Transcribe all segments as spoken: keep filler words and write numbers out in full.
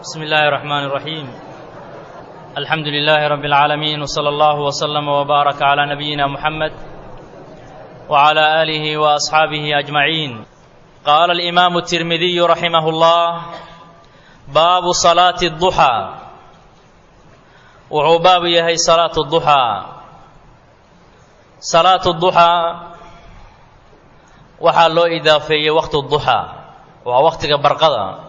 بسم الله الرحمن الرحيم. الحمد لله رب العالمين، وصلى الله وسلم وبارك على نبينا محمد وعلى آله وأصحابه أجمعين. قال الإمام الترمذي رحمه الله: باب صلاة الضحى. وحو باب يهي صلاة الضحى. صلاة الضحى waxaa loo idaafeeyey waqti الضحى, waa waqtiga barqada,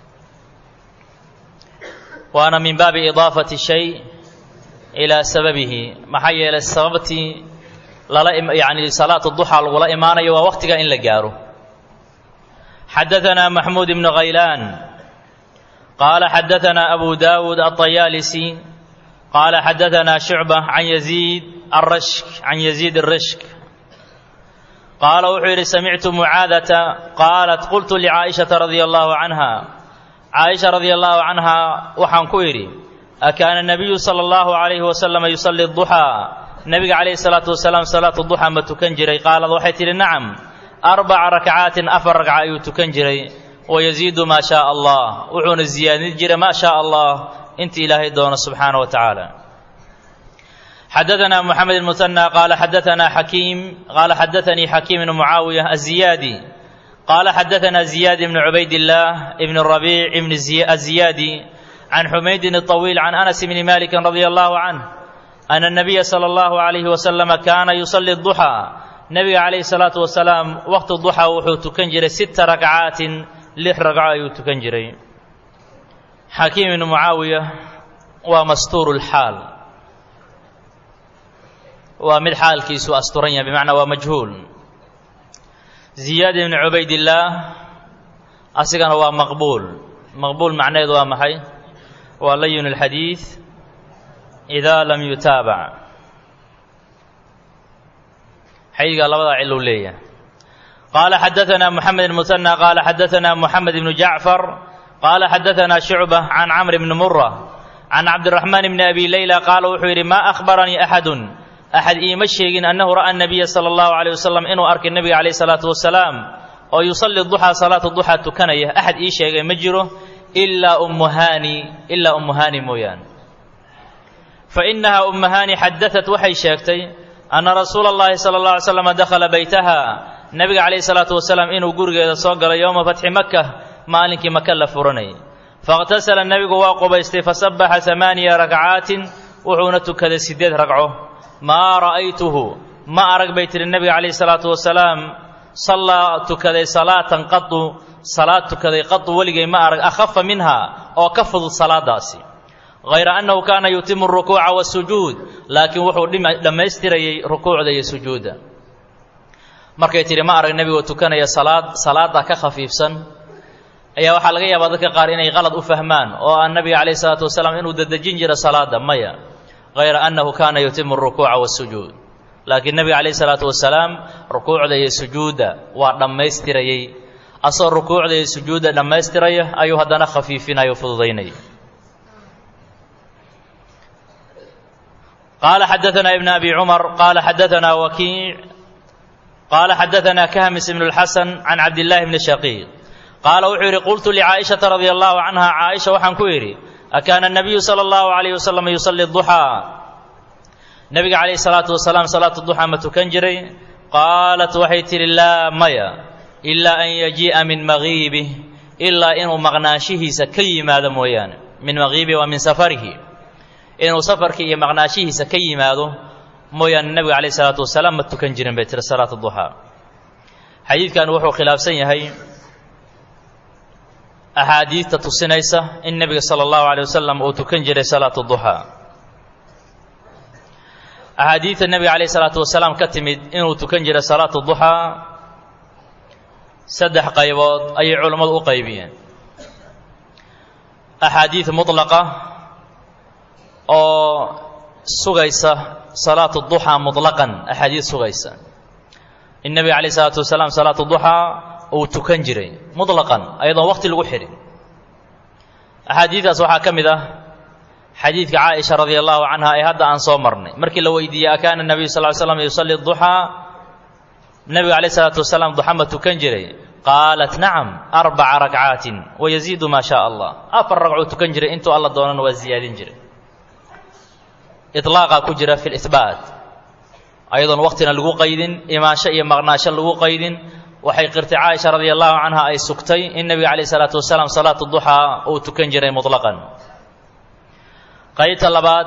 waana min baabi idaafati shay ilaa sababihi. maxaa yeelay sababtii lala yani salaat الضحى lagula imaanayo waa waqtiga in la gaaro. xadaثna maxmuud ibn غaylaan qaala xadaثna abu daawud الطayaalisi qaala xadaثna shucbة can yaziid الrashk can yaziid الrashk qaala wuxuu yidhi: samictu mucaadata qaalat qultu licaaئiشhaةa radia allahu canha. caaisha radia allahu canha waxaan ku idhi: akaana الnabiyu salى اllahu عalayhi wasalama yusalli الضuxىa. nebiga calayhi الsalaatu wasalaam salaatu duxaa ma tukan jiray? qaalad waxay tidhi: nacam, arbaca rakcaatin afar ragca ayuu tukan jiray. wayaziidu maa shaء allah, wuxuuna ziyaadin jiray maa shaء allah, inta ilaahay doono subxaanaه wa tacaala. xadaثna mحamed الmuثنى qaala xadaثna xakiim qaala xadaثanii xakiim ibn mucaawiya الziyaadi qaala xadaثna ziyaad ibn cubaydالlah ibn الرabiic ibn الziyaadi can xumaydin الطawiil can anas bni maliki radia allahu canh ana الnabiya salى اllahu عalayhi wasalama kaana yusalli الضuxىa. nebiga calayhi الsalaatu wasalaam waqti duxaa wuxuu tukan jiray sita rakcaatin, lix ragco ayuu tukan jiray. xakiim ibn mucaawiya waa mastuuru اlxaal, waa mid xaalkiisu asturan yahay, bimacnaa waa majhuul. ziyaad ibn cubaydillaah asigana waa maqbuul. maqbuul macnaheedu waa maxay? waa layin اlxadiid idaa lam yutaabac. xadiidkaa labadaa cilo u leeyahay. qaala xadaثna moxamed الmuثنى qaala xadaثna moxamed ibnu jacfar qaala xadaثna shucbة can camr bni mura can cabdiraxmaan bni abi layla qaala wuxuu yidhi: maa akhbaranii axadu axad iima sheegin annahu ra'a الnabiya salى اllahu عalيه wasalam inuu arkay nebiga calayh الsalaatu wasalaam oo yusalli duxaa salaata duxaa tukanaya. axad ii sheegay ma jiro ilaa ummu haani ilaa ummu haani mooyaane. fainahaa ummu haani xadaثat waxay sheegtay anna rasuula اllahi salى اlه alay slam dakhala baytaha, nebiga calayh الsalaatu wasalaam inuu gurigeeda soo galay yowma fatxi maka, maalinkii maka la furanayay. faاqtasala nebigu waa qubaystay, fasabaxa amaaniya rakcaatin, wuxuuna tukaday sideed ragco. maa ra'aytuhu, ma arag bay tihi nebiga calayhi salaatu wasalaam, sallaa tukaday salaatan qadu, salaad tukaday qadu weligay ma arag, akhafa minha, oo ka fudud salaadaasi. hayra annahu kaana yutimu rukuuca wasujuud, laakiin wuxuu dhammaystirayay rukuucda iyo sujuudda. markay tihi ma arag nebigoo tukanaya salaad salaada ka khafiifsan, ayaa waxaa laga yaabaa dadka qaar inay qalad u fahmaan oo aan nebiga calayhi salaatu wasalaam inuu dadejin jiro salaada. maya, hayra annahu kaana yutimu rukuuca wasujuud, laakiin nebiga calayhi salaatu wasalaam rukuucda iyo sujuudda waa dhammaystirayey. asagoo rukuucda iyo sujuudda dhammaystiraya ayuu haddana khafiifinayo, fududaynaya. qaala xadaثna ibn abi cumar qaala xadaثna wakiic qaala xadaثna kahmis ibn اlxasan can cabdillaahi bni shaqiiq qaala wuxuu yidhi: qultu licaaئiشhaةa radia allahu canha, caaisha waxaan ku yidhi: akaana الnabiyu salى اllahu عalayh wasalam yusalli الضuxىa. nebiga calayhi الsalaatu wasalaam salaatu duxaa ma tukan jiray? qaalat waxay tidhi: laa, maya, ilaa an yajii'a min magiibih, ilaa inuu maqnaanshihiisa ka yimaado mooyaane. min magiibih waa min safarihi, inuu safarkii iyo maqnaanshihiisa ka yimaado mooyaane nebiga calayhi الsalaatu wasalaam ma tukan jirin bay tihi salaatu duxaa. xadiidkan wuxuu khilaafsan yahay axaadiidta tusinaysa in nebiga salى اllahu عalيه wasalam uu tukan jiray salaatu duxaa. axaadiidta nebiga calayh الsalaatu wasalaam ka timid inuu tukan jiray salaatu duxaa saddex qaybood ayay culammadu u qaybiyeen. axaadiid mutlaqa oo sugaysa salaatu duxaa muطlaqan, axaadiid sugaysa in nebiga calayh الsalaatu wasalaam salaatu duxaa uu tukan jiray muطlaqan, ayadoon waqti lagu xidhin. axaadiidaas waxaa ka mid ah xadiidka caaisha radia allahu canha ee hadda aan soo marnay. markii la weydiiyey akaana الnabiyu sal ly slam yusalli الضuxىa, nebiga calayh الsalaatu wasalaam duxa ma tukan jiray? qaalat nacam arbaca rakcaatin wayaziidu maa shaa allah afar ragcuu tukan jiray intuu alla doonana waa ziyaadin jiray iطlaaqaa ku jira fi lihbaat ayadoon waqtina lagu qaydin imaansho iyo maqnaasho lagu qaydin waxay qirtay caaisha radia allahu canha ay sugtay in nebiga calayh isalaatu wasalaam salaatu duxaa uu tukan jiray muطlaqan qaybta labaad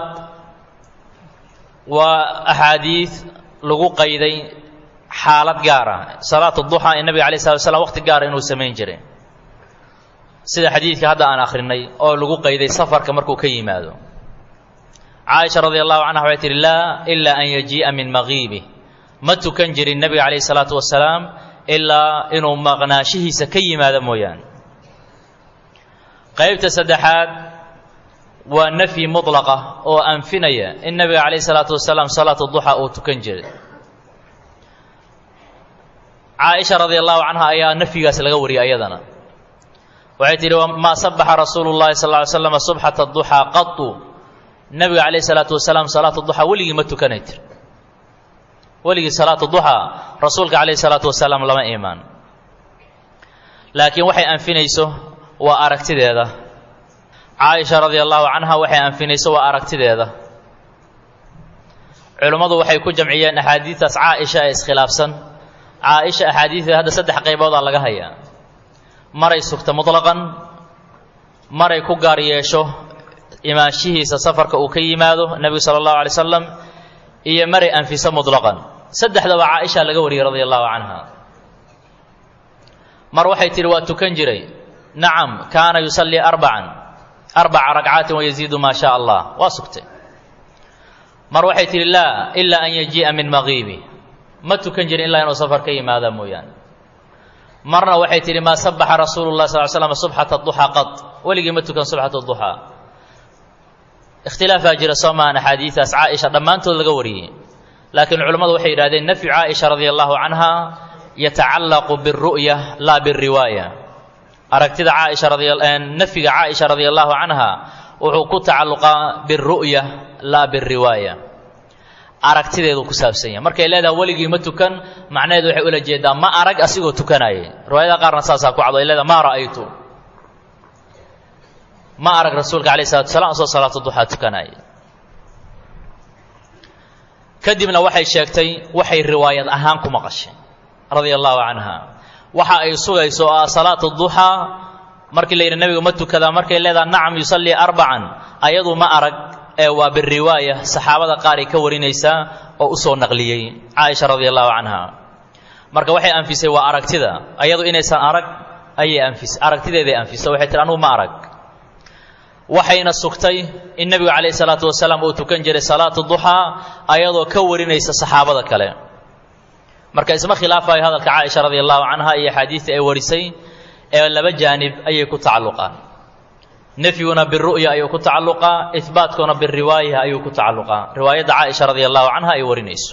waa axaadiid lagu qayday xaalad gaara salaatu duxaa in nabiga calayh salatu wasalaam waqti gaara inuu samayn jiray sida xadiidka hadda aan akhrinay oo lagu qayday safarka markuu ka yimaado caaisha radia allahu canha waxay tihi laa ilaa an yajii'a min maqiibih ma tukan jirin nebiga calayh salaatu wasalaam ilaa inuu maqnaashihiisa ka yimaado mooyaane qaybta saddexaad waa nafyi mudlaqa oo anfinaya in nebiga calayh salaatu wasalaam salaatu duxaa uu tukan jiray caaisha radia allahu canha ayaa nafyigaas laga wariyay ayadana waxay tihi maa sabaxa rasuulu llahi sal ly slam subxata duxaa qatu nebiga calayh salaatu wasalaam salaatu duxaa weligii ma tukanay tir weligii salaatu duxaa rasuulka calayh salaatu wasalaam lama imaan laakiin waxay anfinayso waa aragtideeda caaisha radia allahu canha waxay anfinayso waa aragtideeda culummadu waxay ku jamciyeen axaadiistaas caaisha ee iskhilaafsan caaisha axaadiideeda hadda saddex qayboodaa laga hayaa maray sugta muطlaqan maray ku gaar yeesho imaanshihiisa safarka uu ka yimaado nebigu sala allahu alay slam iyo maray anfiso muطlaqan saddexdaba caaisha laga wariyey radia allahu canha mar waxay tihi waa tukan jiray nacam kaana yusallii arbacan arbaca rakcaatin wayaziidu maa shaa allah waa sugtay mar waxay tihi laa ilaa an yajii'a min maqiibi ma tukan jirin ilaa inuu safar ka yimaada mooyaane marna waxay tihi maa sabaxa rasuulu lah sal l slam subxata duxaa qad weligii ma tukan subxata duxaa ikhtilaafaa jira soo maahan axaadiidaas caaisha dhammaantood laga wariyey laakiin culammadu waxay yidhahdeen nafyu caaisha radia allahu canha yatacallaqu biاlru'ya laa biاlriwaaya aragtida caaisha nafyiga caaisha radia allahu canha wuxuu ku tacalluqaa biاlru'ya laa biاlriwaaya aragtideedu ku saabsan yahay markay leedahay weligii ma tukan macnaheedu waxay ula jeedaa ma arag asigoo tukanayay riwaayada qaarna saasaa ku cado ay leedahay maa ra'aytu ma arag rasuulka calayh salatu wasalaam asoo salaatu duxaa tukanayay kadibna waxay sheegtay waxay riwaayad ahaan ku maqashay radia allahu canha waxa ay sugayso oo ah salaatu duxaa markii la yidhi nebigu ma tukadaa markay leedahay nacam yusallii arbacan ayadu ma arag ee waa biriwaaya saxaabada qaar ay ka warinaysaa oo u soo naqliyey caaisha radia allahu canha marka waxay anfisay waa aragtida ayadu inaysan arag ayay anfisay aragtideeday anfisay waxay tihi anugu ma arag waxayna sugtay in nebigu calayh salaatu wasalaam uu tukan jiray salaatu duxaa ayadoo ka warinaysa saxaabada kale marka isma khilaafayo hadalka caaisha radia allahu canha iyo axaadiista ay warisay ee laba jaanib ayay ku tacalluqaan nafyiguna biru'ya ayuu ku tacalluqaa ihbaatkuna biriwaaya ayuu ku tacalluqaa riwaayadda caaisha radia allahu canha ay warinayso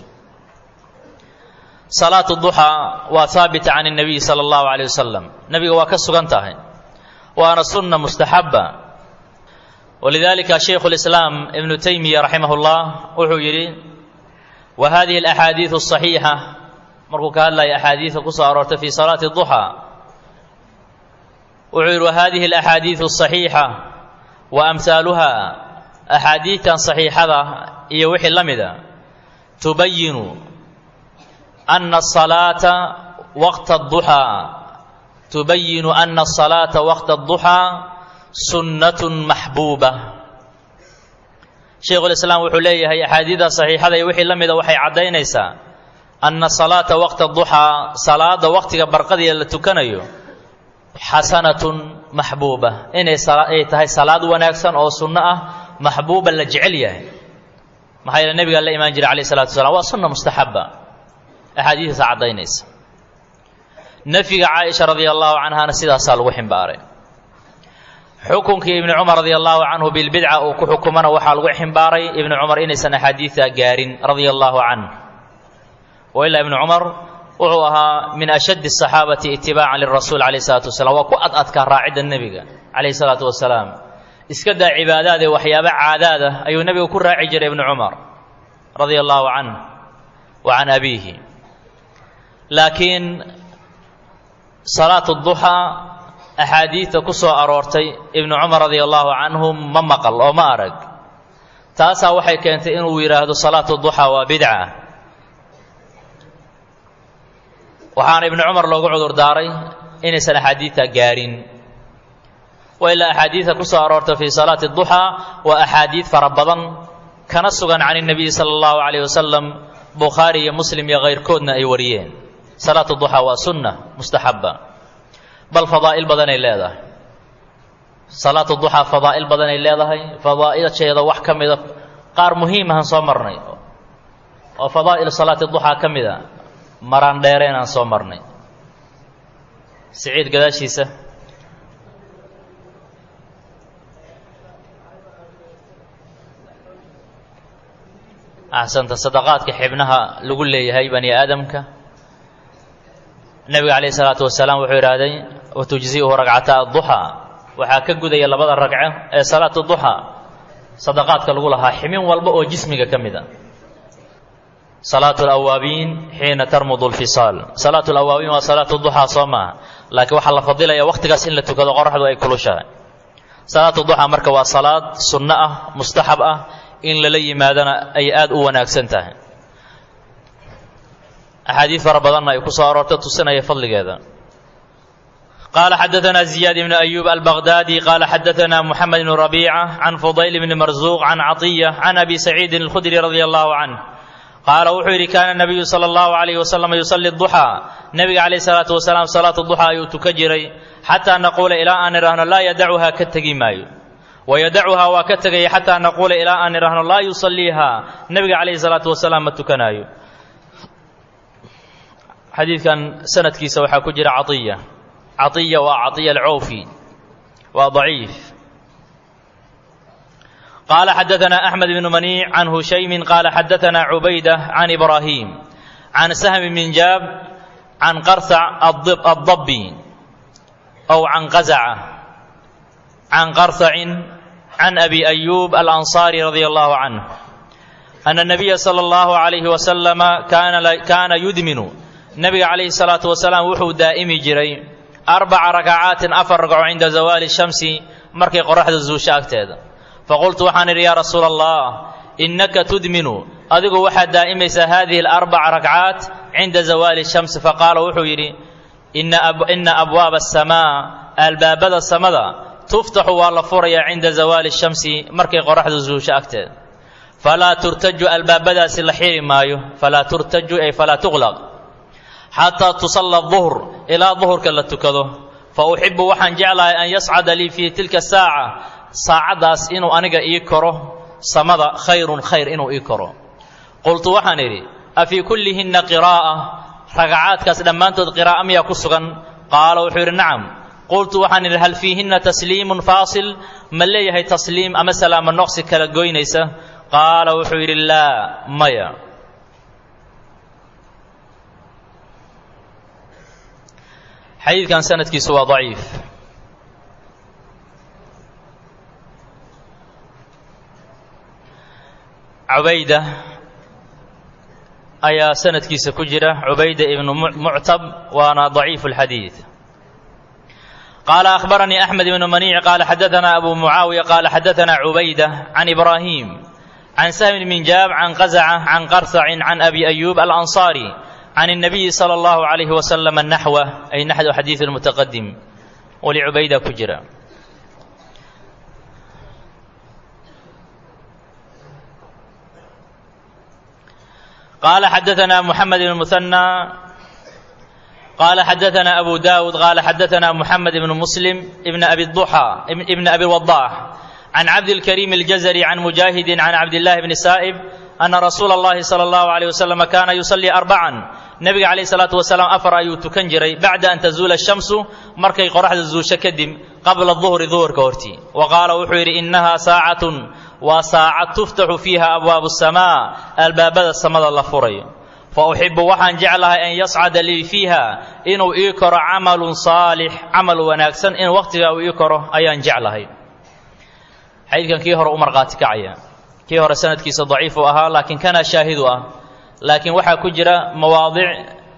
salaatu duxaa waa haabita can الnabiy sala allahu alayh wasalam nebiga waa ka sugan tahay waana sunna mustaxaba walidalika shaykhu lislaam ibnu taymiya raximah llah wuxuu yidhi wa hadihi alaxaadiidu asaxiixa markuu ka hadlaya axaadiida ku soo aroortay fii salaati duxaa wuxuu yidhi wahadihi alaxaadiidu asaxiixa wa amhaaluha axaadiidtan saxiixada iyo wixii la mida tubayinu ana asalaata waqta aduxaa tubayinu ana asalaata waqta aduxaa sunnatun maxbuuba shaykhulislaam wuxuu leeyahay axaadiidda saxiixada iyo wixii la mida waxay caddaynaysaa ana salaata waqta aduxaa salaada waqtiga barqadiya la tukanayo xasanatun maxbuuba inay ay tahay salaad wanaagsan oo sunno ah maxbuuba la jecel yahay maxaa yeele nebigaa la imaan jiray calayh salatu wasalaam waa sunna mustaxaba axaadiistaasa caddaynaysa nafyiga caaisha radia allahu canhana sidaasaa lagu ximbaaray xukunkii ibni cumar radia allahu canhu bilbidca uu ku xukumana waxaa lagu ximbaaray ibni cumar inaysan axaadiidta gaarin radia allahu canh wa ilaa ibni cumar wuxuu ahaa min ashaddi asaxaabati itibaacan lirasuul calayh salaatu wasalaam waa ku ad adkaa raacidda nebiga calayh salaatu wasalaam iska daa cibaadaad ee waxyaaba caadaad ah ayuu nebiga ku raaci jiray ibni cumar radia allahu canh wa can abiihi laakiin salaatu duxaa axaadiidta ku soo aroortay ibnu cumar radia allahu canhum ma maqal oo ma arag taasaa waxay keentay inuu yidhaahdo salaatu duxaa waa bidca waxaana ibnu cumar loogu cudur daaray inaysan axaadiidta gaarin wa ilaa axaadiidta ku soo aroortay fii salaati duxaa waa axaadiid fara badan kana sugan can الnabiyi salى اllahu عalayh wasalam bukhaari iyo muslim iyo kayrkoodna ay wariyeen salaatu duxaa waa sunna mustaxaba bal fadaa'il badanay leedahay salaatu duxaa fadaa'il badanay leedahay fadaa'ilsheeda wax ka mida qaar muhiimahan soo marnay oo fadaa'il salaati duxaa ka mida maraan dheereenaan soo marnay siciid gadaashiisa axsanta sadaqaadka xibnaha lagu leeyahay bani aadamka nebiga calayhi salaatu wasalaam wuxuu yidhaahday watujzi'uhu ragcata adduxaa waxaa ka gudaya labada ragco ee salaatu duxaa sadaqaadka lagu lahaa ximin walba oo jismiga ka mid a salaatu alawaabiin xiina tarmudu alfisaal salaatu alawaabiin waa salaatu duxaa soo maaha laakiin waxaa la fadilaya wakhtigaas in la tukado qoraxdu ay kulushahay salaatu duxaa marka waa salaad sunno ah mustaxab ah in lala yimaadana ay aad u wanaagsan tahay axaadiid fara badanna ay ku soo aroortay tusinaya fadligeeda qaala xadaثana ziyaad ibn ayub albaghdadi qaala xadaثana moxamed ibn rabiica can fudayl bni marzuuq can caطiya can abi saciidin اlkhudri radia allahu canh qaala wuxuu yidhi kaana nabiyu sala allahu alayh wasalam yusalli duxaa nebiga calayh salaatu wasalaam salaatu duxaa ayuu tuka jiray xataa naquula ilaa aan idhaahno laa yadacuhaa ka tegi maayo wayadacuhaa waa ka tegaya xataa naquula ilaa aan idhaahno laa yusalliihaa nebiga calayhi salaatu wasalaam ma tukanaayo xadiidkan sanadkiisa waxaa ku jira caiya caiya waa caiya alcawfi waa daciif qaala xadaثana axmed bnu maniic can hushaymin qaala xadaثana cubayda can ibraahim can sahmi bn jaab can qarsac addabi aw can qazaca can qarsacin can abi ayub alanصaari radia allahu canh ana الnabiya salى اllahu عalayhi wasalama kaana yudminu nebiga calayhi الsalaatu wasalaam wuxuu daa'imi jiray arbaca rakacaatin afar ragco cinda zawaali shamsi markay qoraxda zuusho agteeda faqultu waxaan idhi yaa rasuula allah innaka tudminu adigu waxaad daa'imaysaa hadihi alarbaca rakcaat cinda zawaali shamsi faqaala wuxuu yidhi ina abwaaba asamaa albaabada samada tuftaxu waa la furayaa cinda zawaali shamsi markay qoraxda zuusho agteeda falaa turtaju albaabadaasi la xiri maayo falaa turtaju ay falaa tuqlaq xataa tusalla duhr ilaa duhurka la tukado fa uxibu waxaan jeclahay an yascada lii fii tilka saaca saacaddaas inuu aniga ii koro samada khayrun khayr inuu ii koro qultu waxaan idhi afii kullihinna qiraa'a ragacaadkaas dhammaantood qiraa'a miyaa ku sugan qaala wuxuu yidhi nacam qultu waxaan idhi hal fiihinna tasliimun faasil ma leeyahay tasliim ama salaamo noqsi kala goynaysa qaala wuxuu yidhi laa maya xadiidkan sanadkiisu waa daciif cubayda ayaa sanadkiisa ku jira cubayda ibnu muctab waana daciifu اlxadiid qaala akhbaranii axmed ibnu maniic qaala xadaثana abu mucaawiya qaala xadaثana cubayda can ibraahim can sahmi bn jaab can qazaca can qarsacin can abi ayub alanصaari can الnabiyi salى اllahu عalayhi wasalam naxwa ay naxwu xadiid اlmutaqadim wali cubayda ku jira قال حدثنا محمد بن المثنى قال حدثنا أبو داود قال حدثنا محمد بن مسلم ابن أبي الضحى ابن أبي الوضاح عن عبد الكريم الجزري عن مجاهد عن عبد الله بن سائب أن رسول الله صلى الله عليه وسلم كان يصلي أربعا نبي عليه الصلاة والسلام أفر أيوت كنجري بعد أن تزول الشمس مركي قرح الزوش كدم قبل الظهر ظهر كورتي وقال وحير إنها ساعة وساعة تفتح فيها أبواب السماء الباب السماء الله فري فأحب وحن جعلها أن يصعد لي فيها إنه إيكر عمل صالح عمل وناكسن إن وقتها وإيكر أيان جعلها حيث كان كيهر أمر قاتك عيا كيهر سند كيس ضعيف وأها لكن كان شاهدها لكن وحا كجرى مواضع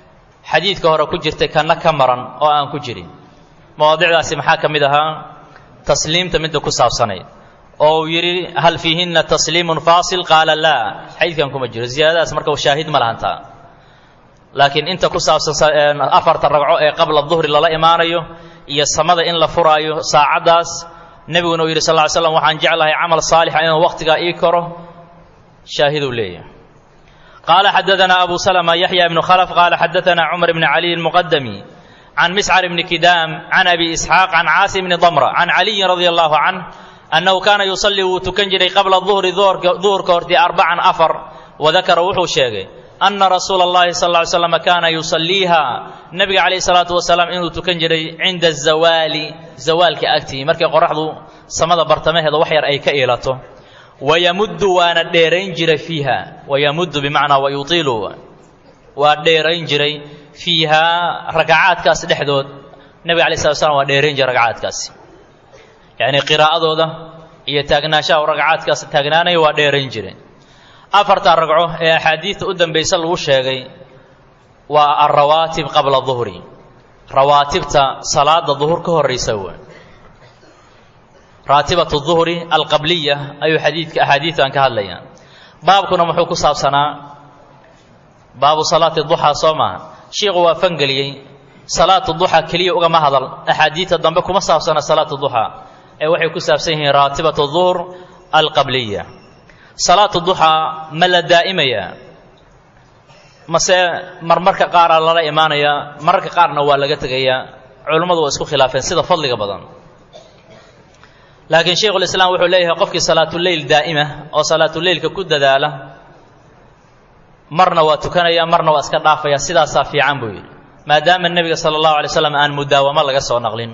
xadiidka hore ku jirtay kana ka maran oo aan ku jirin mawaadicdaasi maxaa ka mid ahaa tasliimta midda ku saabsanayd oo uu yidhi hal fiihinna tasliimun faasil qaala laa xadiidkan kuma jiro ziyaadadaas marka shaahid ma lahantaa laakiin inta ku saabsan afarta ragco ee qabla duhri lala imaanayo iyo samada in la furaayo saacaddaas nebiguna uu yidhi sal ly slam waxaan jeclahay camal saalixa inuu waqtigaa ii koro shaahiduu leeyahay qaala xadadanaa abu salama yaxya ibnu khalaf qaala xadadanaa cumar bni caliy almuqadami can miscar bni kidaam can abi isxaaq can caasi bni damra can caliyin radia allahu canh annahu kaana yusallii wuu tukan jiray qabla duhri duhurka hortii arbacan afar wadakara wuxuu sheegay ana rasuula اllahi sal ly slam kaana yusalliiha nabiga calayh salaatu wasalaam inuu tukan jiray cinda azawaali zawaalka agtii markay qoraxdu samada bartamaheeda wax yar ay ka iilato wayamuddu waana dheerayn jiray fiiha wayamuddu bimacnaa wayutiilu waa dheerayn jiray fiihaa ragcaadkaas dhexdood nabiga alay slat slam waa dheerayn jiray ragcaadkaasi yacni qiraa'adooda iyo taagnaanshaha u ragcaadkaas taagnaanaya waa dheerayn jiray afartaa ragco ee axaadiidta u dambaysa lagu sheegay waa alrawaatib qabla duhri rawaatibta salaada duhur ka horraysa w raatibatu duhri alqabliya ayuu xadiidka axaadiidtan ka hadlayaan baabkuna muxuu ku saabsanaa baabu salaati duxaa soo maaha shiikhu waa fangeliyey salaatu duxaa keliya ugama hadal axaadiidta dambe kuma saabsana salaatu duxaa ee waxay ku saabsan yihiin raatibatu duhr alqabliya salaatu duxaa ma la daa'imayaa mase marmarka qaaraa lala imaanayaa mararka qaarna waa laga tegayaa culummadu waa isku khilaafeen sida fadliga badan laakiin shaykhulislaam wuxuu leeyahay qofkii salaatuleyl daa'ima oo salaatuleylka ku dadaala marna waa tukanaya marna waa iska dhaafaya sidaasaa fiican buu yidhi maadaama nebiga sala allahu alay slam aan mudaawamo laga soo naqlin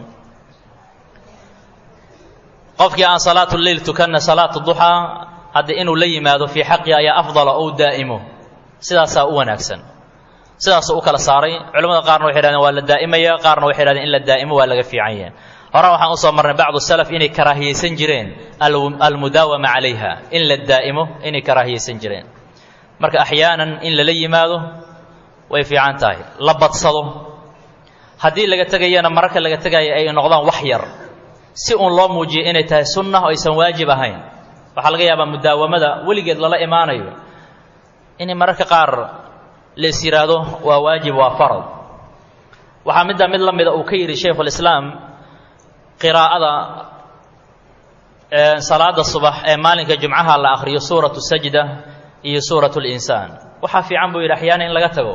qofkii aan salaatuleyl tukanna salaatu duxaa hadda inuu la yimaado fii xaqi ayaa afdala ou daa'imo sidaasaa u wanaagsan sidaasuu u kala saaray culamada qaarna waxay hahdeen waa la daa'imaya qaarna waxay hahdeen in la daa'imo waa laga fiican yahay horena waxaan usoo marnay bacdu salaf inay karaahiyeysan jireen almudaawama calayha in la daa'imo inay karaahiyeysan jireen marka axyaanan in lala yimaado way fiican tahay la badsado haddii laga tegayana mararka laga tegaya ay noqdaan wax yar si uun loo muujiyo inay tahay sunna oo aysan waajib ahayn waxaa laga yaabaa mudaawamada weligeed lala imaanayo inay mararka qaar lees yidhaahdo waa waajib waa farad waxaa midda mid la mida uu ka yidhi shaykhulislaam qiraa'ada salaada subax ee maalinka jumcaha la akhriyo suuratu sajda iyo suuratu linsaan waxaa fiican buu yidhi axyaana in laga tago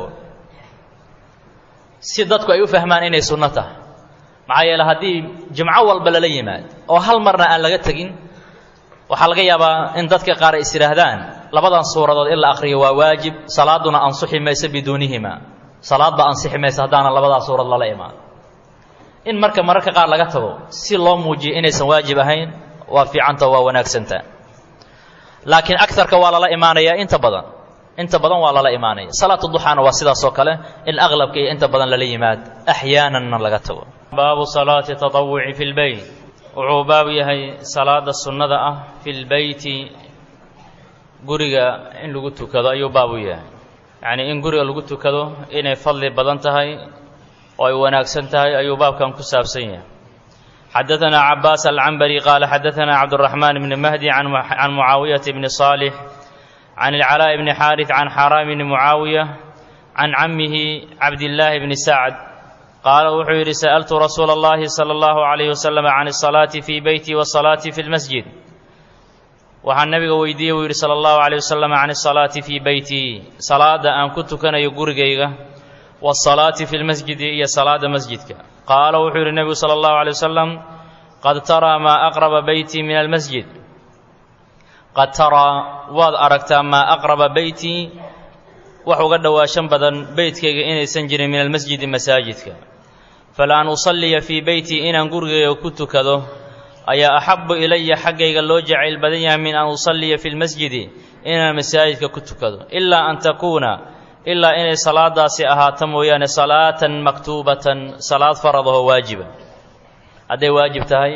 si dadku ay u fahmaan inay sunno tahay maxaa yeele haddii jumco walba lala yimaad oo hal marna aan laga tegin waxaa laga yaabaa in dadka qaar ay is yidhaahdaan labadan suuradood in la akhriyo waa waajib salaaduna ansixi mayso biduunihima salaadba ansixi mayso haddaanan labadaa suurad lala imaan in marka mararka qaar laga tago si loo muujiyo inaysan waajib ahayn waa fiicanta waa wanaagsanta laakiin agarka waa lala imaanayaa inta badan inta badan waa lala imaanaya salaatu duxaana waa sidaas oo kale in aqlabka iyo inta badan lala yimaad axyaananna laga tago baabu salaati tatawuci fi lbeyt wuxuu baabu yahay salaada sunnada ah fi lbeyti guriga in lagu tukado ayuu baabu yahay yacnii in guriga lagu tukado inay fadli badan tahay oo ay wanaagsan tahay ayuu baabkan ku saabsan yahay xadaثna cabaas alcambari qaala xadaثna cabdالرaحman bni mahdi can mucaawiyaةa bni صaalix can اlcalaaء bni xaariث can xaraam bni mucaawiya can camihi cabdillaahi bni sacd qaala wuxuu yidhi sa'altu rasuula اllahi salى اllahu عalayh wasalam can الصalaati fii beyti wالصalaati fi اlmasjid waxaan nabiga weydiiyey buu yidhi salى اllahu عalيه wasalam can الصalaati fii beyti salaada aan ku tukanayo gurigayga wالصalaati fi اlmasjidi iyo salaada masjidka qaala wuxuu yidhi nebigu salى اllahu عalيه wasalam qad taraa maa aqraba beyti min almasjid qad taraa waad aragtaa maa aqraba beyti wax uga dhowaashan badan beytkayga inaysan jirin min almasjidi masaajidka fala an usalliya fii beyti inaan gurigayga ku tukado ayaa axabu ilaya xaggayga loo jacayl badan yahay min an usalliya fi lmasjidi inaan masaajidka ku tukado ilaa an takuuna ilaa inay salaadaasi ahaato mooyaane salaatan maktuubatan salaad faradahoo waajiba hadday waajib tahay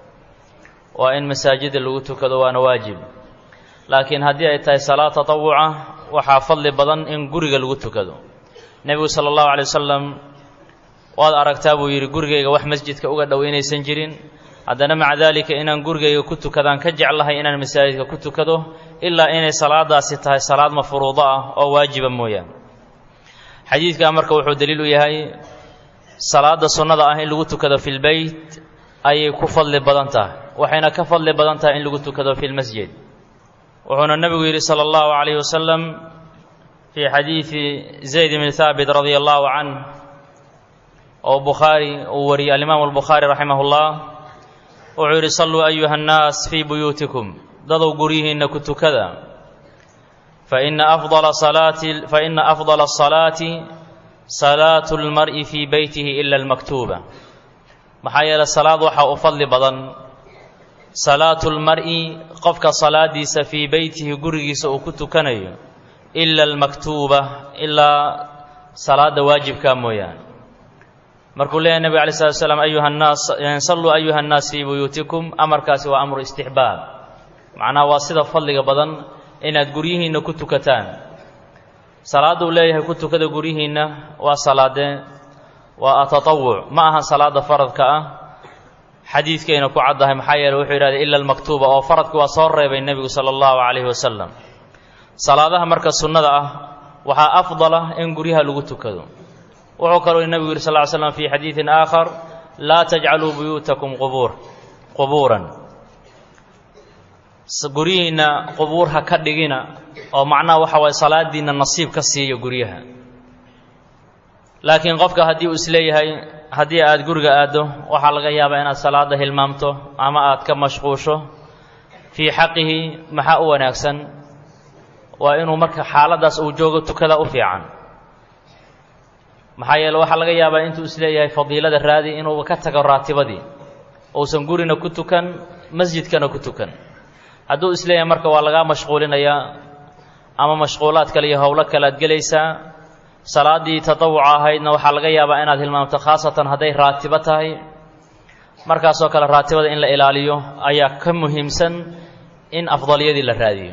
waa in masaajida lagu tukado waana waajib laakiin haddii ay tahay salaad tatawuca waxaa fadli badan in guriga lagu tukado nebigu sala allahu alay wasalam waad aragtaa buu yidhi gurigayga wax masjidka uga dhow inaysan jirin, haddana maca daalika inaan gurigayga ku tukadaan ka jeclahay inaan masaajidka ku tukado ilaa inay salaadaasi tahay salaad mafruudo ah oo waajiba mooyaane. xadiidkaa marka wuxuu daliil u yahay salaada sunnada ah in lagu tukado fi lbeyt ayay ku fadli badan tahay, waxayna ka fadli badan tahay in lagu tukado fi lmasjid. wuxuuna nebigu yidhi sala allahu calayhi wasalam fii xadiidi zayd bni haabit radia allahu canh oo bukhaari uu wariyey alimaamu albukhaari raximah ullah, wuxuu yidhi salluu ayuha annaas fii buyuutikum, dadow guryihiinna ku tukada, faina afdala salaati faina afdala asalaati salaatu lmar'i fii beytihi ila almaktuuba. maxaa yeelay salaad waxaa u fadli badan salaatu lmar'i qofka salaadiisa fii beytihi gurigiisa uu ku tukanayo ila almaktuuba ilaa salaada waajibkaa mooyaane. markuu leeyahay nebiga alay slatu wasalaam ayuha nnaas salluu ayuha nnaas fii buyuutikum, amarkaasi waa amru istixbaab, macnaha waa sida fadliga badan inaad guryihiinna ku tukataan. salaadda uu leeyahay ku tukada guryihiinna waa salaadee waa atatawuc, ma aha salaada faradka ah. xadiidkayna ku caddahay maxaa yeeley wuxuu yidhahday ila almaktuuba, oo faradki waa soo reebay nebigu sala allahu calayhi wasalam. salaadaha marka sunnada ah waxaa afdala in guryaha lagu tukado. wuxuu kaloo nebigu yidhi sal ly slam fii xadiidin aakhar laa tajcaluu buyuutakum qubuur qubuuran, guryihiinna qubuur ha ka dhigina, oo macnaha waxa waye salaadiinna nasiib ka siiya guryaha. laakiin qofka haddii uu isleeyahay haddii aad guriga aaddo waxaa laga yaabaa inaad salaada hilmaamto ama aad ka mashquusho, fii xaqihi maxaa u wanaagsan waa inuu marka xaaladaas uu joogo tukada u fiican. maxaa yeele waxaa laga yaabaa intuu isleeyahay fadiilada raadi inuu ka tago raatibadii, uusan gurina ku tukan masjidkana ku tukan. hadduu isleeyahay marka waa lagaa mashquulinayaa ama mashquulaad kale iyo howlo kale aad gelaysaa, salaaddii tatawuca ahaydna waxaa laga yaabaa inaad hilmaamto, khaasatan hadday raatibo tahay. markaasoo kale raatibada in la ilaaliyo ayaa ka muhiimsan in afdaliyadii la raadiyo.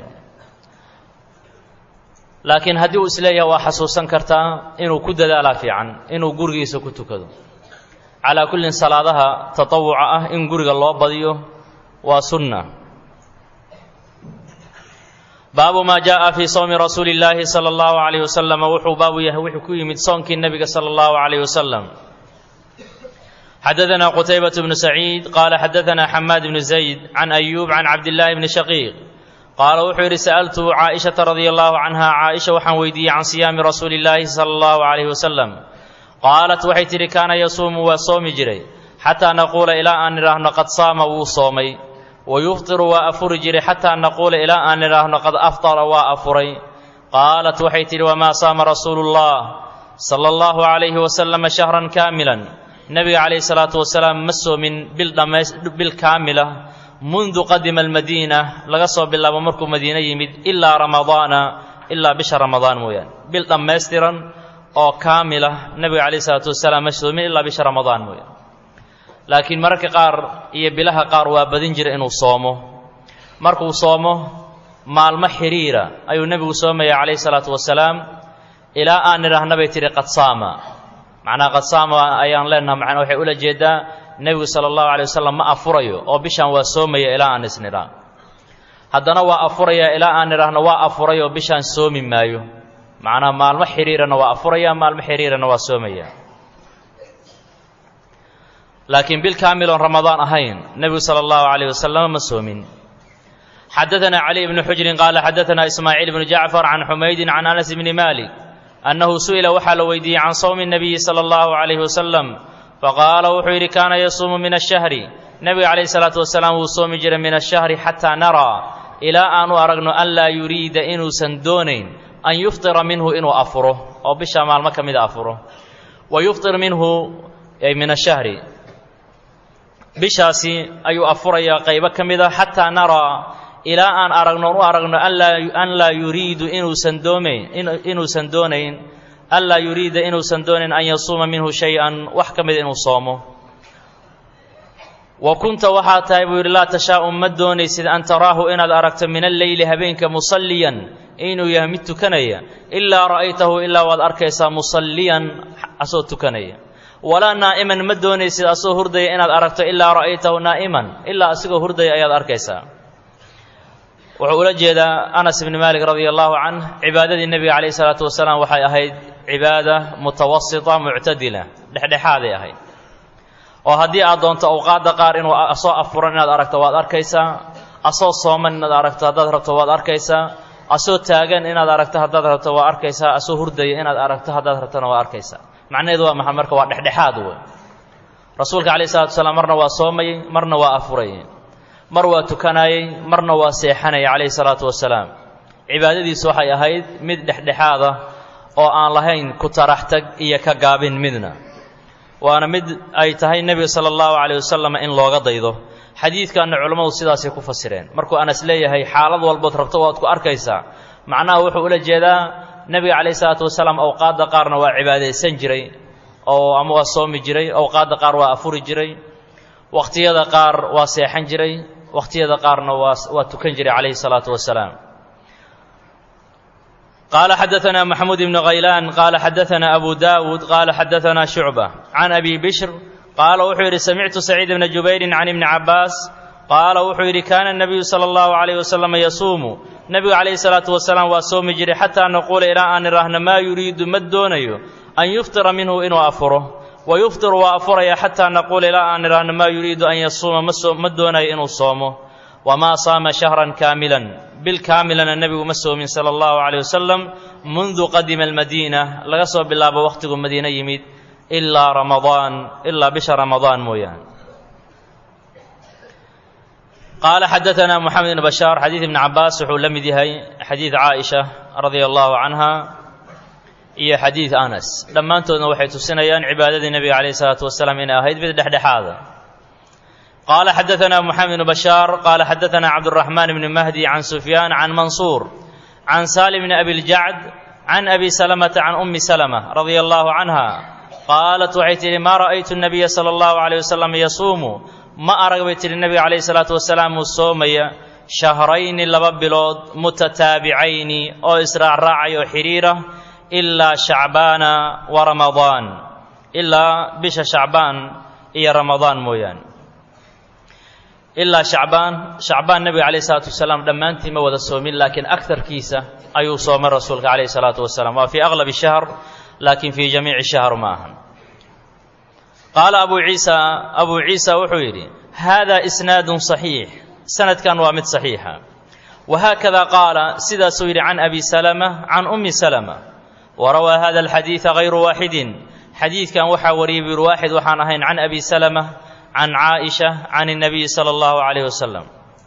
laakiin haddii uu isleeyahay waa xasuusan kartaa inuu ku dadaalaa fiican inuu gurigiisa ku tukado. calaa kullin salaadaha tatawuca ah in guriga loo badiyo waa sunna. baabu maa jaaءa fii sawmi rasuuli اllaahi salى اllahu عalayh wasalam, wuxuu baabu yahay wuxuu ku yimid soonkii nebiga salى اllahu عalayh wasalam. xadaثana qutaybaة bnu saciid qaala xadaثana xamaad bnu zayd can ayuub can cabdillaahi bni shaqiiq qaala wuxuu yidhi sa'altu caaئishaةa radia allahu canha, caaئisha waxaan weydiiyey can siyaami rasuuli اllaahi salى اllahu عalayh wasalam. qaalat waxay tidhi kaana yasuumu waa soomi jiray xataa naquula ilaa aan nidhaahno qad saama wuu soomay, wayuftiru waa afuri jiray xataa naquula ilaa aan nidhaahno qad aftara waa afuray. qaalat waxay tidhi wamaa saama rasuulu اllah sala allahu calayhi wasalama shahran kaamilan, nebiga calayhi salaatu wasalaam ma soomin bil dhamays bil kaamila mundu qadima almadiina, laga soo bilaabo markuu madiine yimid, ilaa ramadaana ilaa bisha ramadaan mooyaane. bil dhammaystiran oo kaamila nebiga calayhi salaatu wasalaam ma soomin ilaa bisha ramadaan mooyaane. laakiin mararka qaar iyo bilaha qaar waa badin jira inuu soomo. markuu soomo maalmo xiriira ayuu nebigu soomaya calayhi salaatu wasalaam ilaa aan nidhaahna bay tidhi qad saama. macnaha qad saama ayaan leenaha macnaa waxay ula jeedaa nebigu sala allahu alay wasalam ma afurayo oo bishaan waa soomaya ilaa aan isnidhaa. haddana waa afuraya ilaa aan nidhaahno waa afuray oo bishaan soomi maayo. macnaha maalmo xiriirana waa afuraya, maalmo xiriirana waa soomaya. laakiin bil kaamil oon ramadaan ahayn nebigu sala allahu calayh wasalam ma soomin. xadaثana cali bnu xujrin qaala xadaثana ismaaciil bnu jacfar can xumaydin can anas bni malik annahu su'ila waxaa la weydiiyey can sawmi الnabiyi salى allahu calayhi wasalam, faqaala wuxuu yidhi kaana yasuumu min ashahri, nebiga calayhi salaatu wasalaam wuu soomi jiray min ashahri xataa naraa ilaa aanu aragno an laa yuriida inuusan doonayn an yuftira minhu inuu afuro oo bisha maalmo ka mida afuro. wa yuftir minhu ay min ashahri, bishaasi ayuu afurayaa qaybo ka mida, xataa naraa ilaa aan aragno u aragno an laa yuriidu inuusan doomayn inuusan doonayn an laa yuriida inuusan doonayn an yasuuma minhu shay-an wax ka mida inuu soomo. wa kunta waxaa tahay buu yidhi laa tashaa'u ma doonaysid an taraahu inaad aragto min alleyli habeenka musalliyan inuu yahay mid tukanaya ilaa ra'aytahu ilaa waad arkaysaa musalliyan asoo tukanaya walaa naa'iman ma doonaysid asoo hurdaya inaad aragto ilaa ra'aytahu naa'iman ilaa asigoo hurdaya ayaad arkaysaa wuxuu ula jeedaa anas ibni maalik radia allahu canh cibaadadii nebiga calayhi salaatu wasalaam waxay ahayd cibaada mutawasita muctadila dhexdhexaaday ahayd oo haddii aad doonto awqaadda qaar inuu asoo afuran inaad aragto waad arkaysaa asoo sooman inaad aragto haddaad rabto waad arkaysaa asoo taagan inaad aragto haddaad rabto waa arkaysaa asoo hurdaya inaad aragto haddaad rabtona waa arkaysaa macnaheedu waa maxay marka waa dhexdhexaad wey rasuulka calayhi salatu wasalaam marna waa soomayey marna waa afurayey mar waa tukanayey marna waa seexanayay calayhi salaatu wasalaam cibaadadiisu waxay ahayd mid dhexdhexaada oo aan lahayn ku tarax tag iyo ka gaabin midna waana mid ay tahay nebiga sala allahu calayh wasalam in looga daydo xadiidkanna culammadu sidaasay ku fasireen markuu anas leeyahay xaalad walbood rabto waad ku arkaysaa macnaha wuxuu ula jeedaa nebiga calayhi salaatu wasalaam awqaadda qaarna waa cibaadaysan jiray oo ama waa soomi jiray awqaadda qaar waa afuri jiray wakhtiyada qaar waa seexan jiray wakhtiyada qaarna waa waa tukan jiray calayhi salaatu wasalaam قال حدثنا محمود بن غيلان قال حدثنا أبو داود قال حدثنا شعبة عن أبي بشر قال وحير سمعت سعيد بن جبير عن ابن عباس قال وحير كان النبي صلى الله عليه وسلم يصوم النبي عليه الصلاة والسلام وصوم جري حتى نقول إلى أن رهن ما يريد مدوني أن يفطر منه إن وأفره ويفطر وأفره حتى نقول إلى أن رهن ما يريد أن يصوم مدوني إن صومه وما صام شهرا كاملا بالكامل النبي مسوم صلى الله عليه وسلم منذ قدم المدينة لغسوا بالله بوقت المدينة يميد إلا رمضان إلا بشهر رمضان مويان قال حدثنا محمد بن بشار حديث ابن عباس وحول هي حديث عائشة رضي الله عنها هي حديث أنس لما أنتم وحيت السنيان عبادة النبي عليه الصلاة والسلام إن أهيد بدحدح هذا قال حدثنا محمد بن بشار قال حدثنا عبد الرحمن بن مهدي عن سفيان عن منصور عن سالم بن أبي الجعد عن أبي سلمة عن أم سلمة رضي الله عنها قالت وحيت ما رأيت النبي صلى الله عليه وسلم يصوم ما أرغبت النبي عليه الصلاة والسلام الصومية شهرين لببلود متتابعين أو إسراع راعي وحريرة إلا شعبان ورمضان إلا بش شعبان إيا رمضان مويان إلا شعبان شعبان النبي عليه الصلاة والسلام لما أنت ما وذا الصومين لكن أكثر كيسة أي صوم الرسول عليه الصلاة والسلام وفي أغلب الشهر لكن في جميع الشهر معهم قال أبو عيسى أبو عيسى وحويري هذا إسناد صحيح سند كان وامد صحيحا وهكذا قال سيدا سوير عن أبي سلمة عن أم سلمة وروى هذا الحديث غير واحد حديث كان وحاوري بالواحد وحانهين عن أبي سلمة عن عائشة عن النبي صلى الله عليه وسلم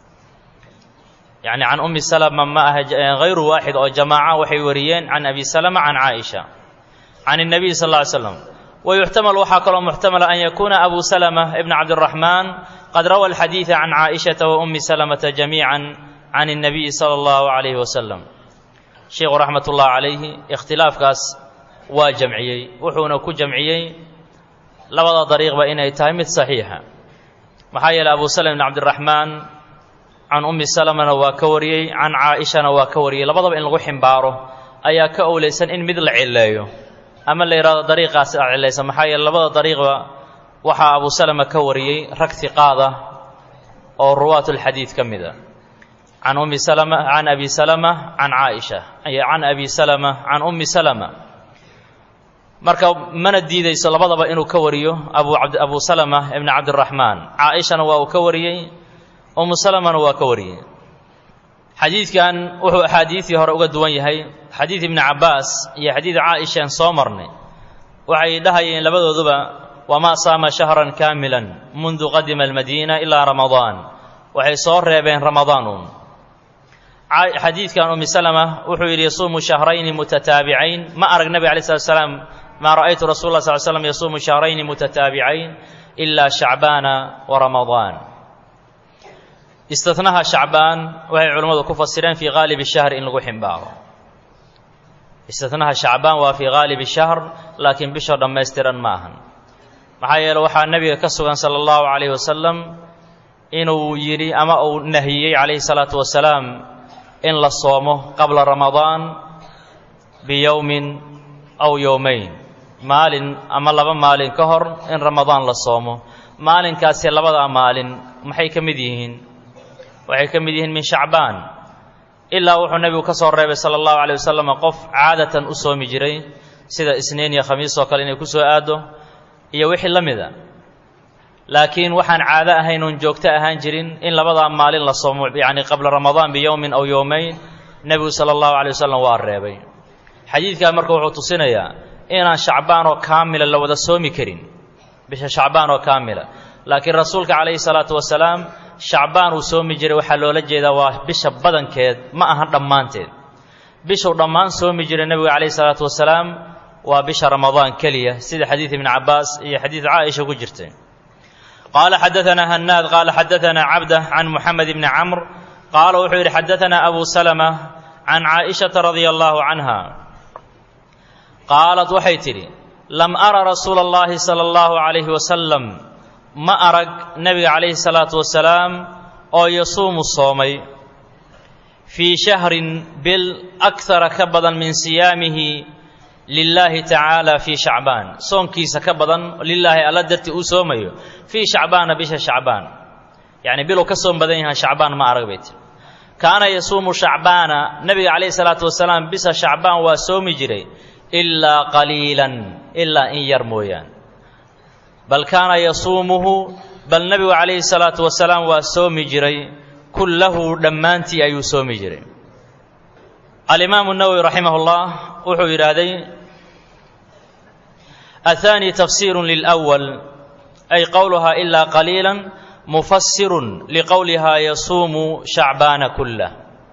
يعني عن أم سلمة ما غير واحد أو جماعة وحيوريين عن أبي سلمة عن عائشة عن النبي صلى الله عليه وسلم ويحتمل وحكى محتمل أن يكون أبو سلمة ابن عبد الرحمن قد روى الحديث عن عائشة وأم سلمة جميعا عن النبي صلى الله عليه وسلم شيخ رحمة الله عليه اختلاف كاس وجمعيي وحونا كجمعيي لبدا طريق بإنها تهمت صحيحة محايل أبو سلمة بن عبد الرحمن عن أم سلمة وكوري عن عائشة وكوري لبدا بإن الغحن باره أيا كأوليسا إن مثل علايو أما اللي يرى طريقة عليسا محايل لبدا طريق وحا أبو سلمة كوري ركث قاضة أو رواة الحديث كمذا عن أم سلمة عن أبي سلمة عن عائشة أي عن أبي سلمة عن أم سلمة marka mana diidayso labadaba inuu ka wariyo abu abd abu salama ibn abd الرحمن عائشة waa uu ka wariyay umm salama waa ka wariyay xadiidkan wuxuu xadiisi hore uga duwan yahay xadiis ibn Abbas iyo xadiis Aisha soo marnay waxay dhahayeen labadooduba wama saama shahran kaamilan mundu qadima al-Madina ila Ramadan waxay soo reebeen Ramadaanun xadiidkan umm salama wuxuu yiri yasuumu shahrayn mutatabi'ayn ma arag nabi alayhi salaam ما رأيت رسول الله صلى الله عليه وسلم يصوم شهرين متتابعين إلا شعبان ورمضان استثناها شعبان وهي علماء كفسرين في غالب الشهر إن لغو حنبار استثناها شعبان وفي غالب الشهر لكن بشهر لما يسترن ماهن maxaa yeele waxaa nebiga ka sugan sala allahu calayhi wasalam inuu yidhi ama uu nahiyey calayhi salaatu wasalaam in la soomo qabla ramadaan biyowmin aw yowmayn maalin ama laba maalin ka hor in ramadaan la soomo maalinkaasi labadaa maalin maxay ka mid yihiin waxay ka mid yihiin min shacbaan ilaa wuxuu nebigu ka soo reebay sala allahu calayh wasalam qof caadatan u soomi jiray sida isniin iyo khamiis oo kale inay ku soo aado iyo wixii la mida laakiin waxaan caado ahayn oon joogto ahaan jirin in labadaa maalin la soomo yacni qabla ramadaan biyowmin aw yowmayn nebigu sala allahu calayh wasalam waa reebay xadiidkaa marka wuxuu tusinayaa inaan shacbaan oo kaamila la wada soomi karin bisha shacbaan oo kaamila laakiin rasuulka calayhi salaatu wasalaam shacbaan uu soomi jiray waxaa loola jeedaa waa bisha badankeed ma ahan dhammaanteed bishuu dhammaan soomi jiray nebiga calayhi salaatu wasalaam waa bisha ramadaan keliya sida xadiid ibni cabbaas iyo xadiid caaisha ku jirtay qaala xadaanaa hannaad qaala xadaanaa cabdah can muxamed ibni camr qaala wuxuu yidhi xadaanaa abu salama can caaishata radia allaahu canha qaalad waxay tidhi lam ara rasuula allahi sala allahu calayhi wasalam ma arag nebiga calayhi salaatu wasalaam oo yasuumu soomay fii shahrin bil akara ka badan min siyaamihi lilaahi tacaala fii shacbaan soonkiisa ka badan lilaahi alla dartii uu soomayo fii shacbaana bisha shacbaan yacni biluu ka soom badan yahaan shacbaan ma arag bay tiri kaana yasuumu shacbaana nebiga calayhi salaatu wasalaam bisa shacbaan waa soomi jiray ilaa qaliilan ilaa in yar mooyaan bal kaana yasuumuhu bal nebigu calayhi salaatu wasalaam waa soomi jiray kullahu dhammaantii ayuu soomi jiray alimaamu nawowi raximah ullah wuxuu yidhaahday ahaani tafsiirun lilأwal ay qowluhaa ilaa qaliilan mufasirun liqowlihaa yasuumu shacbaana kullah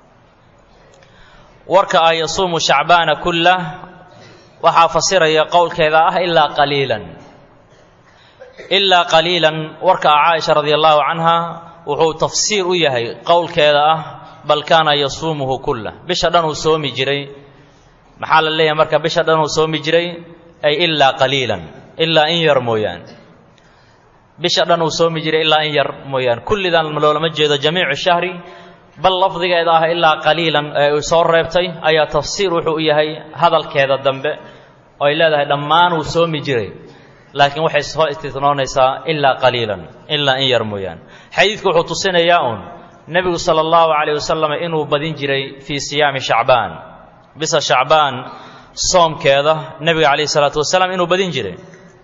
warka ah yasuumu shacbaana kullah waxaa fasiraya qowlkeeda ah ilaa qaliilan ilaa qaliilan warka ah caaisha radia allahu canha wuxuu tafsiir u yahay qowlkeeda ah bal kaana yasuumuhu kullah bisha dhan uu soomi jiray maxaa la leeyahay marka bisha dhan uu soomi jiray ay ilaa qaliilan ilaa in yar mooyaan bisha dhan uu soomi jiray ilaa in yar mooyaan kullidan loolama jeedo jamiicu shahri bal lafdigeeda ah ilaa qaliilan ee uu soo reebtay ayaa tafsiir wuxuu u yahay hadalkeeda dambe oo ay leedahay dhammaan uu soomi jiray laakiin waxay soo istinoonaysaa ilaa qaliilan ilaa in yar mooyaan xadiidku wuxuu tusinayaa uun nebigu sala allahu calayh wasalam inuu badin jiray fii siyaami shacbaan bisa shacbaan soomkeeda nebiga calayhi salaatu wasalaam inuu badin jiray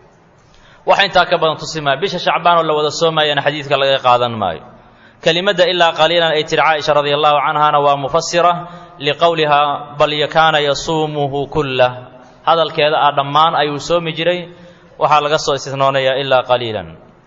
wax intaa ka badan tusimaa bisha shacbaan oo la wada soomayana xadiidka laga qaadan maayo kelimadda ilaa qaliilan ay tiri caaisha radia allahu canhana waa mufasira liqowlihaa bal kaana yasuumuhu kullah hadalkeeda ah dhammaan ayuu soomi jiray waxaa laga soo istinoonayaa ilaa qaliilan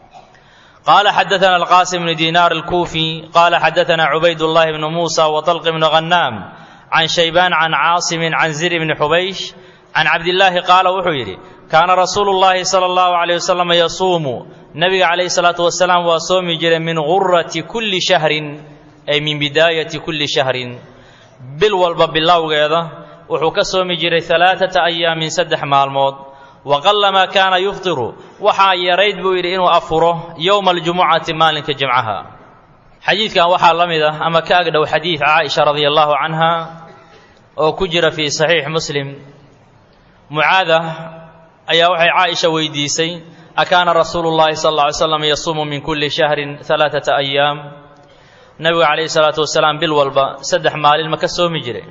qaala xadaana alqaasim bnu dinaar alkuufi qaala xadaana cubaydullahi bnu muusa waطalq bnu ghannaam can shaybaan can caasimin can zir bni xubaysh can cabdillaahi qaala wuxuu yidhi kaana rasuulu llaahi sala allahu calayh wasalam yasuumu nebiga calayhi salaatu wasalaam waa soomi jiray min gurati kulli shahrin ay min bidaayati kulli shahrin bil walba bilowgeeda wuxuu ka soomi jiray alaaata ayaamin saddex maalmood waqalamaa kaana yuftiru waxaa yarayd buu yidhi inuu afuro yowma aljumucati maalinka jimcaha xadiidkan waxaa la mid ah ama ka agdhow xadiid caaisha radia allahu canha oo ku jira fii saxiix muslim mucaada ayaa waxay caaisha weydiisay akaana rasuulu llahi sal alla ly slam yasuumu min kulli shahrin alaaata ayaam nebigu calayhi salaatu wasalaam bil walba saddex maalin ma ka soomi jiray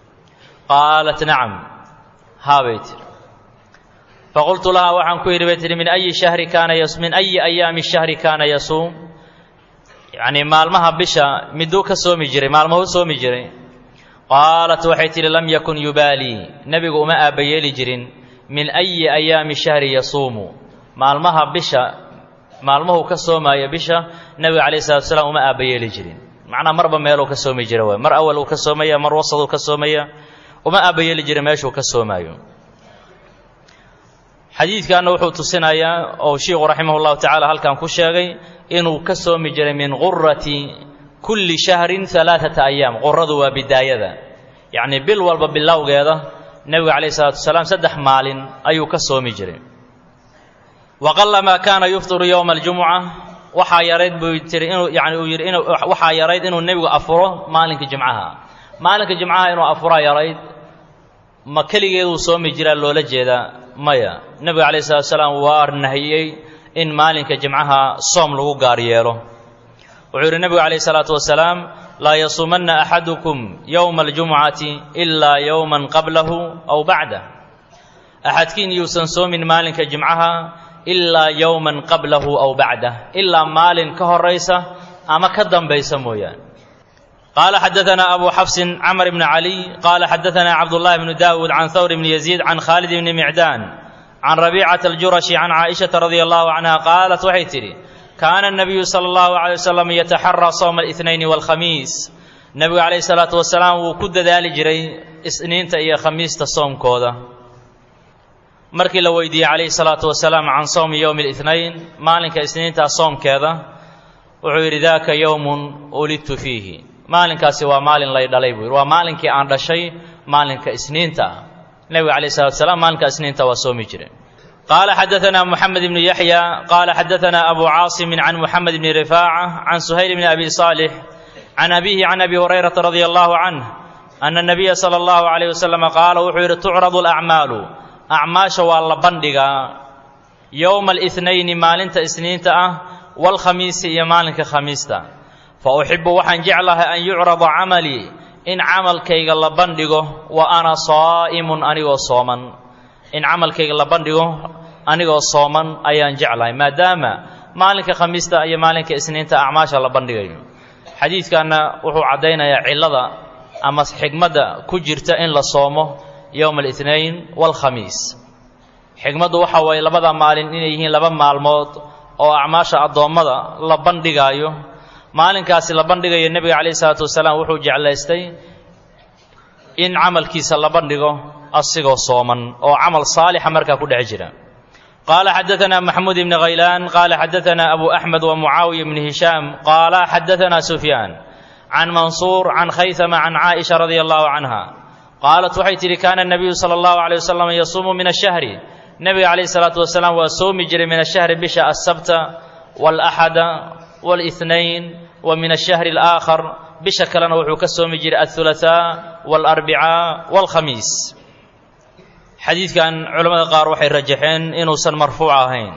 qaalat nacam haabay tiri faqultu lahaa waxaan ku yidhi bay tihi min ayi shahri kaana min ayi ayaami shahri kaana yasuum yacnii maalmaha bisha miduu ka soomi jiray maalmahuu soomi jiray qaalat waxay tidhi lam yakun yubaalii nebigu uma aabbayeeli jirin min ayi ayaami shahri yasuumu maalmaha bisha maalmuhuu ka soomaya bisha nebiga calayhi salatu wasalaam uma aabbayeeli jirin macnaa marba meeluu ka soomi jira waay mar awal uu ka soomaya mar wasaduu ka soomaya uma aabbayeeli jirin meeshuu ka soomaayo xadiidkanna wuxuu tusinayaa oo shiikhu raximah llahu tacaala halkan ku sheegay inuu ka soomi jiray min gurati kulli shahrin alaaata ayaam quradu waa bidaayada yacnii bil walba bilowgeeda nebiga calayhi salaatu wasalaam saddex maalin ayuu ka soomi jiray waqallama kaana yuftiru yowma aljumuca waxaa yarayd buu tiri inuu yani uu yidhi inuu waxaa yarayd inuu nebigu afuro maalinka jimcaha maalinka jimcaha inuu afuraa yarayd ma keligeeduu soomi jiraa loola jeedaa maya nebiga calayhi salatu wasalaam waa nahiyey in maalinka jimcaha soom lagu gaar yeelo wuxuu yidhi nebigu calayhi salaatu wasalaam laa yasuumanna axadukum yowma aljumucati ilaa yowman qablahu aw bacdah axadkiin yuusan soomin maalinka jimcaha ilaa yowman qablahu aw bacdah ilaa maalin ka horaysa ama ka dambaysa mooyaane qaala xadaanaa abu xafsin camr bni caliy qaala xadaanaa cabdullahi bnu daawuud can hawr bni yaziid can khaalid bni micdaan can rabiicata aljurashi can caaishata radia allahu canha qaalat waxay tidhi kaana الnabiyu salى اllahu عalيه wasalam yataxaraa sowma اlاثnayn wاlkhamiis nebigu calayhi الsalaatu wasalaam wuu ku dadaali jiray isniinta iyo khamiista soomkooda markii la weydiiyey calayhi الsalaatu wasalaam can sowmi yowmi اlاثnayn maalinka isniinta soomkeeda wuxuu yidhi daka yowmun ulidtu fiihi maalinkaasi waa maalin lay dhalay buu yidhi waa maalinkii aan dhashay maalinka isniinta ah nebiga calayhi الsalatu wasalaam maalinka isniinta waa soomi jiray قال حدثنا محمد بن يحيى قال حدثنا أبو عاصم عن محمد بن رفاعة عن سهيل بن أبي صالح عن أبيه عن أبي هريرة رضي الله عنه أن النبي صلى الله عليه وسلم قال وحير تعرض الأعمال أعماش والله بندقا يوم الاثنين مالنت اثنينتا والخميس يمالك خميستا فأحب وحن جعلها أن يعرض عملي إن عمل كي الله بندقه وأنا صائم أني وصوما in camalkayga la bandhigo anigoo sooman ayaan jeclahay maadaama maalinka khamiista iyo maalinka isniinta acmaasha la bandhigayo xadiidkanna wuxuu caddaynayaa cillada ama xigmadda ku jirta in la soomo yowma alithnayn waalkhamiis xigmaddu waxa waaye labada maalin inay yihiin laba maalmood oo acmaasha addoommada la bandhigaayo maalinkaasi la bandhigayo nebiga calayhi salaatu wasalaam wuxuu jeclaystay in camalkiisa la bandhigo asigoo sooman oo camal saalixa markaa ku dhex jira qaala xadaanaa maxmuud ibni khaylaan qaala xadaanaa abu axmed wa mucaawiya bni hishaam qaala xadaanaa sufyaan can mansuur can khaythama can caaisha radia allahu canha qaalat waxay tidhi kaana nabiyu sala allahu alay wasalam yasuumu min ashahri nebiga calayhi salaatu wasalaam waa soomi jiray min ashahri bisha asabta waalaxada waalithnayn wa min ashahri alaakhar bisha kalena wuxuu ka soomi jiray alhulahaa waalarbica waalkhamiis xadiidkan culamada qaar waxay rajaxeen inuusan marfuuc ahayn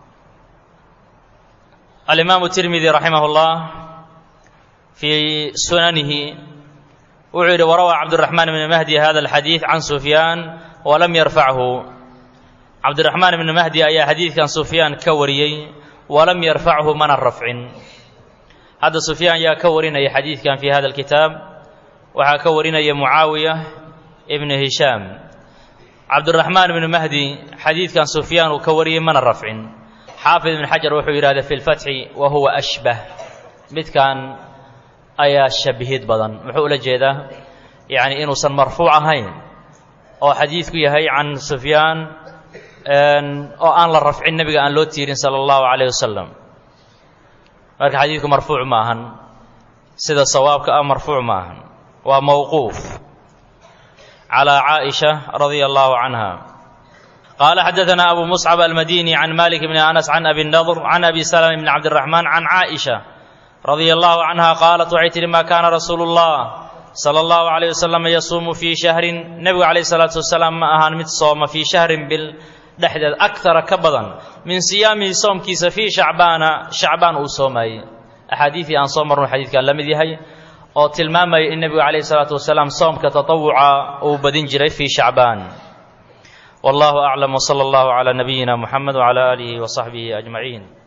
alimaamu tirmidi raximah اllah fii sunanihi wuxuu yidhi warawaa cabdiraxmaan ibni mahdi hada alxadiid can sufyaan walam yarfachu cabdiraxmaan ibni mahdi ayaa xadiidkan sufyaan ka wariyey walam yarfachu mana rafcin hadda sufyaan yaa ka warinaya xadiidkan fi hada alkitaab waxaa ka warinaya mucaawiya ibni hishaam cabdiraxmaan ibni mahdi xadiidkan sufyaan uu ka wariyey mana rafcin xaafid ibn xajar wuxuu yidhahda fi lfatxi wa huwa ashbah midkan ayaa shabihid badan muxuu ula jeedaa yacni inuusan marfuuc ahayn oo xadiidku yahay can sufyaan oo aan la rafcin nebiga aan loo tiirin sala allahu calayh wasalam marka xadiidku marfuuc ma ahan sida sawaabka ah marfuuc ma ahan waa mawquuf على عائشة رضي الله عنها قال حدثنا أبو مصعب المديني عن مالك بن أنس عن أبي النضر عن أبي سلمة بن عبد الرحمن عن عائشة رضي الله عنها قالت وعيت لما كان رسول الله صلى الله عليه وسلم يصوم في شهر النبي عليه الصلاة والسلام ما أهان متصوم في شهر بالدحدث أكثر كبضا من صيام صوم كيس في شعبان شعبان أصومي أحاديث عن صوم مرون حديث كان لم يذهي oo tilmaamaya in nebigu calayhi salaatu wasalaam soomka tatawuca uu badin jiray fii shacbaan wallahu aclam wsala allahu calaa nabiyina muxamed wcala aalihi wa saxbihi ajmaciin